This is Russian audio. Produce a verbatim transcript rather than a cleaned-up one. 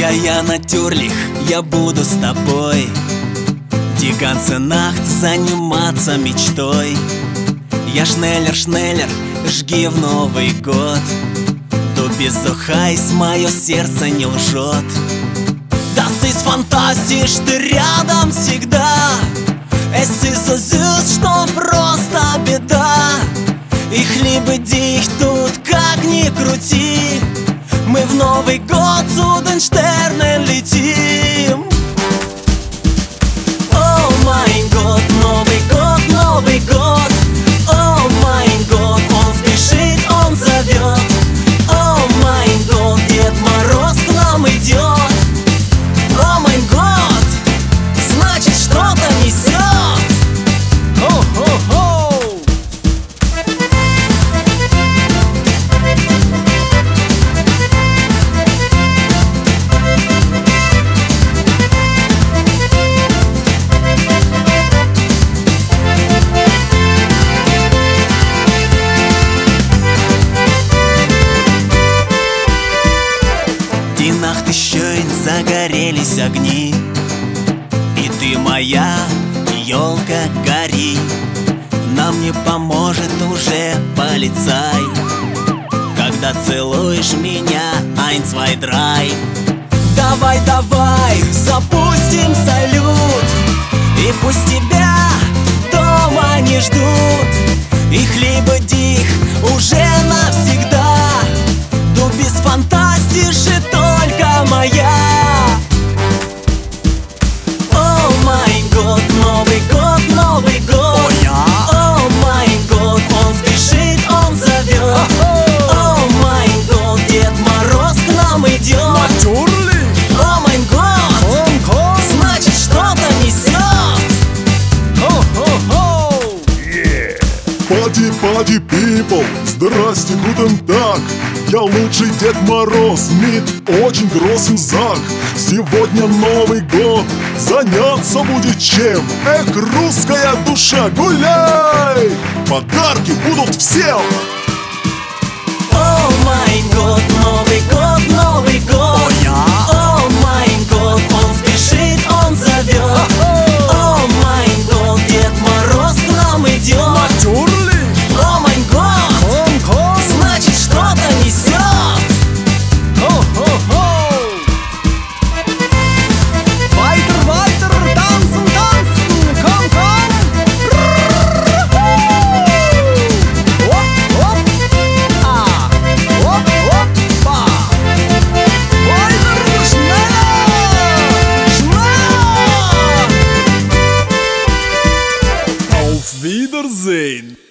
Я натюрлих, я буду с тобой Die ganze Nacht заниматься мечтой. Я шнеллер, шнеллер, жги в Новый год. Du bist so heiß, мое сердце не лжет. Das ist fantastisch, ты рядом всегда. Es ist so süß, что просто беда. Ich liebe dich, тут как ни крути. Мы в Новый год zu den Sternen летим. О май год, Новый год, Новый год. О май год, он спешит, он зовет. О май год, Дед Мороз к нам идет. О май год, значит что-то несет. О-хо-хо! Die Nacht ist schön, загорелись огни. И ты моя елка, гори. Нам не поможет уже полицай, когда целуешь меня, ein, zwei, drei. Давай, давай, запустим салют. И пусть тебя дома не ждут. Их либо дих уже навсегда. Du bist fantastisch, и только моя. О май год, Новый год, Новый год. О май год, он спешит, он зовет. О май год, Дед Мороз к нам идет. О май год, значит что-то несет. Party, party people, здрасте, guten Tag. Я лучший Дед Мороз, mit очень großen Sack. Сегодня Новый год, заняться будет чем. Эх, русская душа, гуляй! Подарки будут всем! О май год, Новый год, Новый год. О май год, он спешит, он зовет. О май год, Дед Мороз к нам идет. О май год, значит что-то несет. Weiter, weiter, tanzen, tanzen, komm, komm. Hopp, hopp, ah, hopp, hopp, ba. Weiter, schneller, schneller. Auf Wiedersehen.